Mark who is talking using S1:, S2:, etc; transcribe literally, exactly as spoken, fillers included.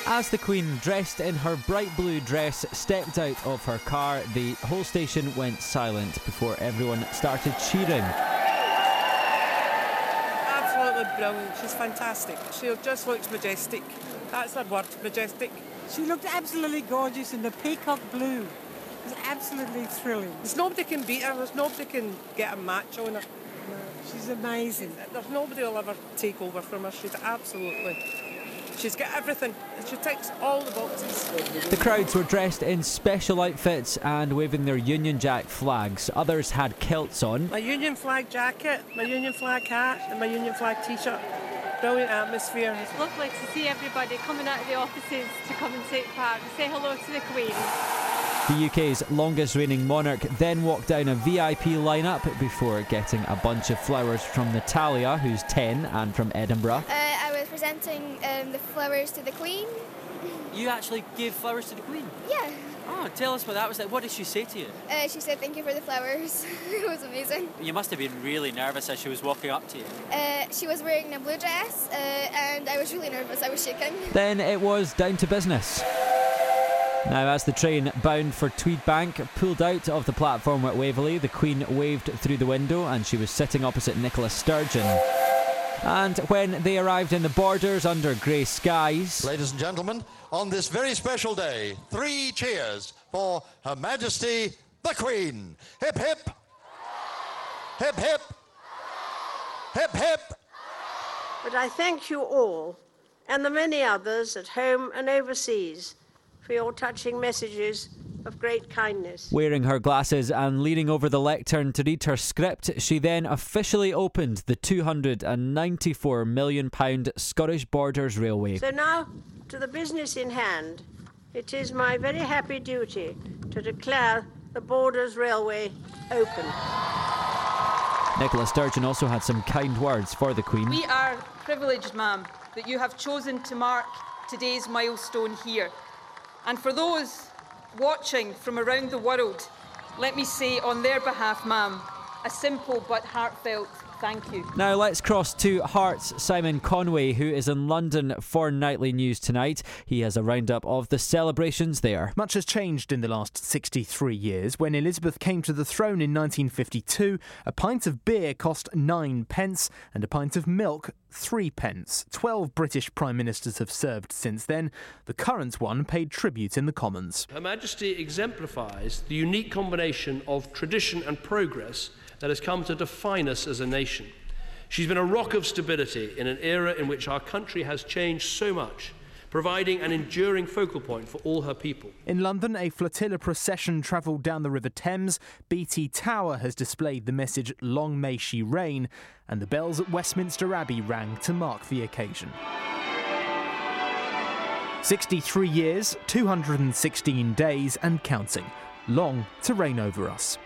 S1: As the Queen, dressed in her bright blue dress, stepped out of her car, the whole station went silent before everyone started cheering.
S2: Absolutely brilliant. She's fantastic. She just looks majestic. That's her word, majestic.
S3: She looked absolutely gorgeous in the peacock blue. It was absolutely thrilling.
S2: There's nobody can beat her. There's nobody can get a match on her.
S3: No, she's amazing.
S2: There's nobody will ever take over from her. She's absolutely... She's got everything. She ticks all the boxes.
S1: The crowds were dressed in special outfits and waving their Union Jack flags. Others had kilts on.
S2: My Union flag jacket, my Union flag hat and my Union flag t-shirt. Brilliant atmosphere.
S4: It's lovely to see everybody coming out of the offices to come and take part and say hello to the Queen.
S1: The U K's longest reigning monarch then walked down a V I P lineup before getting a bunch of flowers from Natalia, who's ten, and from Edinburgh.
S5: Uh, I was presenting um, the flowers to the Queen.
S6: You actually gave flowers to the Queen?
S5: Yeah.
S6: Oh, tell us what that was like. What did she say to you?
S5: Uh, she said thank you for the flowers. It was amazing.
S6: You must have been really nervous as she was walking up to you.
S5: Uh, she was wearing a blue dress uh, and I was really nervous. I was shaking.
S1: Then it was down to business. Now, as the train bound for Tweedbank pulled out of the platform at Waverley, the Queen waved through the window and she was sitting opposite Nicola Sturgeon. And when they arrived in the Borders under grey skies...
S7: Ladies and gentlemen, on this very special day, three cheers for Her Majesty the Queen. Hip, hip. Hip, hip. Hip, hip.
S8: But I thank you all, and the many others at home and overseas, for your touching messages of great kindness.
S1: Wearing her glasses and leaning over the lectern to read her script, she then officially opened the two hundred ninety-four million pounds Scottish Borders Railway.
S8: So now, to the business in hand, it is my very happy duty to declare the Borders Railway open.
S1: Nicola Sturgeon also had some kind words for the Queen.
S9: We are privileged, ma'am, that you have chosen to mark today's milestone here. And for those watching from around the world, let me say on their behalf, ma'am, a simple but heartfelt thank you.
S1: Now let's cross to Hearts' Simon Conway, who is in London for Nightly News tonight. He has a roundup of the celebrations there.
S10: Much has changed in the last sixty-three years. When Elizabeth came to the throne in nineteen fifty-two, a pint of beer cost nine pence and a pint of milk three pence. Twelve British Prime Ministers have served since then. The current one paid tribute in the Commons.
S11: Her Majesty exemplifies the unique combination of tradition and progress that has come to define us as a nation. She's been a rock of stability in an era in which our country has changed so much, providing an enduring focal point for all her people.
S10: In London, a flotilla procession travelled down the River Thames. B T Tower has displayed the message "Long May She Reign," and the bells at Westminster Abbey rang to mark the occasion. sixty-three years, two hundred sixteen days and counting. Long to reign over us.